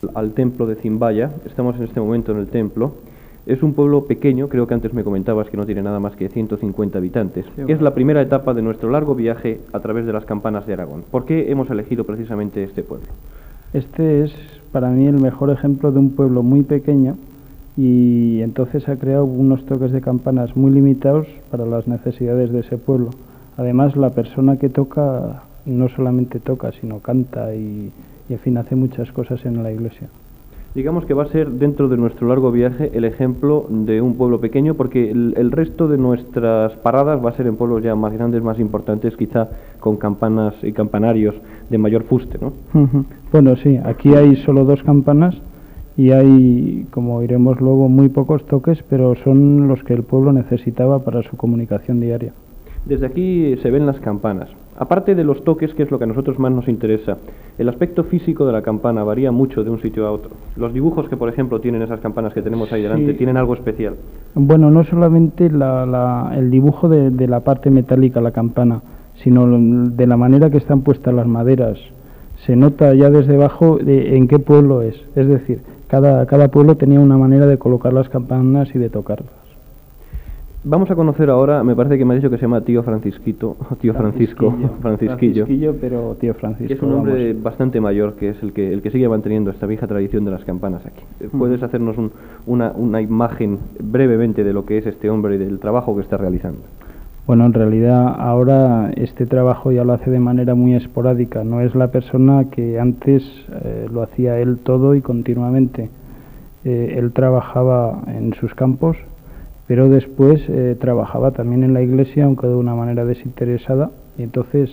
al templo de Zimbaya. Estamos en este momento en el templo. Es un pueblo pequeño, creo que antes me comentabas que no tiene nada más que 150 habitantes. Sí, Es la primera etapa de nuestro largo viaje a través de las campanas de Aragón. ¿Por qué hemos elegido precisamente este pueblo? Este es para mí el mejor ejemplo de un pueblo muy pequeño y entonces ha creado unos toques de campanas muy limitados para las necesidades de ese pueblo. Además, la persona que toca no solamente toca, sino canta y en fin, hace muchas cosas en la iglesia. Digamos que va a ser dentro de nuestro largo viaje el ejemplo de un pueblo pequeño, porque el resto de nuestras paradas va a ser en pueblos ya más grandes, más importantes, quizá con campanas y campanarios de mayor fuste, ¿no? Bueno, sí, aquí hay solo 2 campanas y hay, como iremos luego, muy pocos toques, pero son los que el pueblo necesitaba para su comunicación diaria. Desde aquí se ven las campanas. Aparte de los toques, que es lo que a nosotros más nos interesa, el aspecto físico de la campana varía mucho de un sitio a otro. Los dibujos que, por ejemplo, tienen esas campanas que tenemos ahí delante, sí, tienen algo especial. Bueno, no solamente el dibujo de la parte metálica, la campana, sino de la manera que están puestas las maderas. Se nota ya desde abajo en qué pueblo es. Es decir, cada pueblo tenía una manera de colocar las campanas y de tocarlas. Vamos a conocer ahora, me parece que me ha dicho que se llama tío Francisquito, tío Francisco, Francisquillo, pero tío Francisco. que es un hombre bastante mayor, que es el que sigue manteniendo esta vieja tradición de las campanas aquí. ¿Puedes hacernos una imagen brevemente de lo que es este hombre y del trabajo que está realizando? Bueno, en realidad ahora este trabajo ya lo hace de manera muy esporádica, no es la persona que antes lo hacía él todo y continuamente. Él trabajaba en sus campos, pero después trabajaba también en la iglesia, aunque de una manera desinteresada, y entonces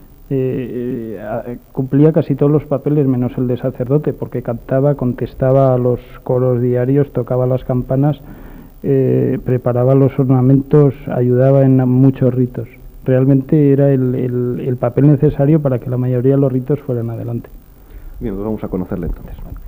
cumplía casi todos los papeles menos el de sacerdote, porque cantaba, contestaba a los coros diarios, tocaba las campanas, preparaba los ornamentos, ayudaba en muchos ritos. Realmente era el papel necesario para que la mayoría de los ritos fueran adelante. Bien, pues vamos a conocerle entonces.